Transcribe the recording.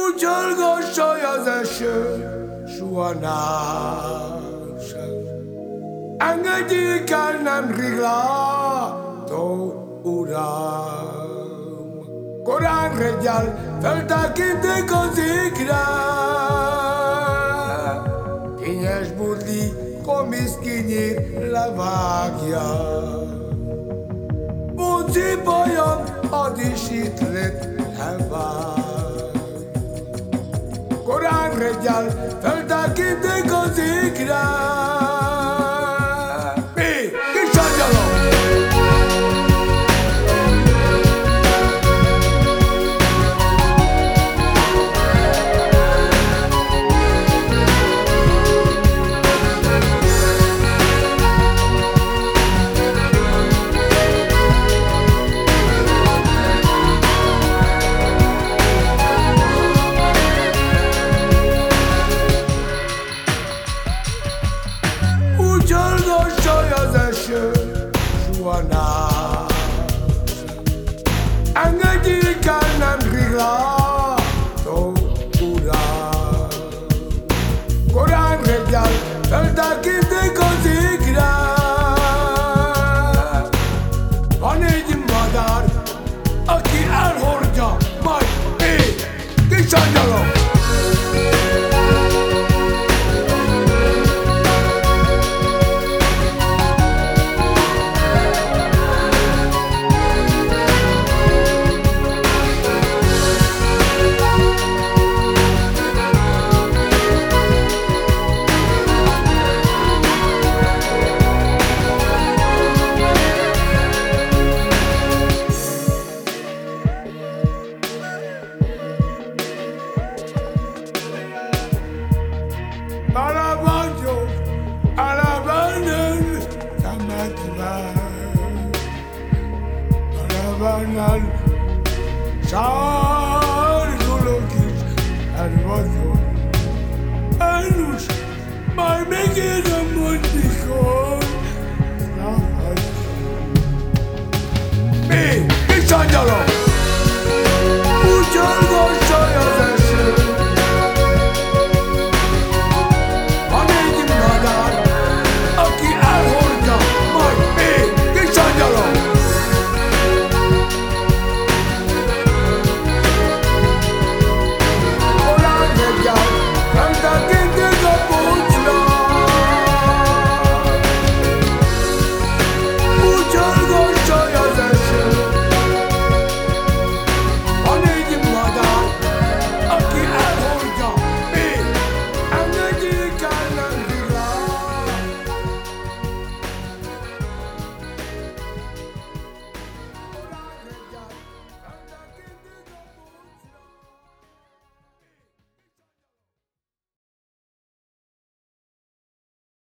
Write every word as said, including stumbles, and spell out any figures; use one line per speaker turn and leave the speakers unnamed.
Úgy csörgössaj az eső, soha nem sem. Engedjék el, nemrég látó uram. Korán reggel feltekinték az égre. Kényes burli, komisz kinyír levágja. Bunci bajan, ad is itt lett elvág. Korán reggel feltekinték az égre. Mi? Kis angyalok! Csörgössaj az eső, soha nem sem. Engedjék el, nemrég látó uram. Korán reggel feltekinték az égre. Van egy madár, aki elhordja, majd ég. Kis angyalok! Alabando, alabando, alabando, alabando,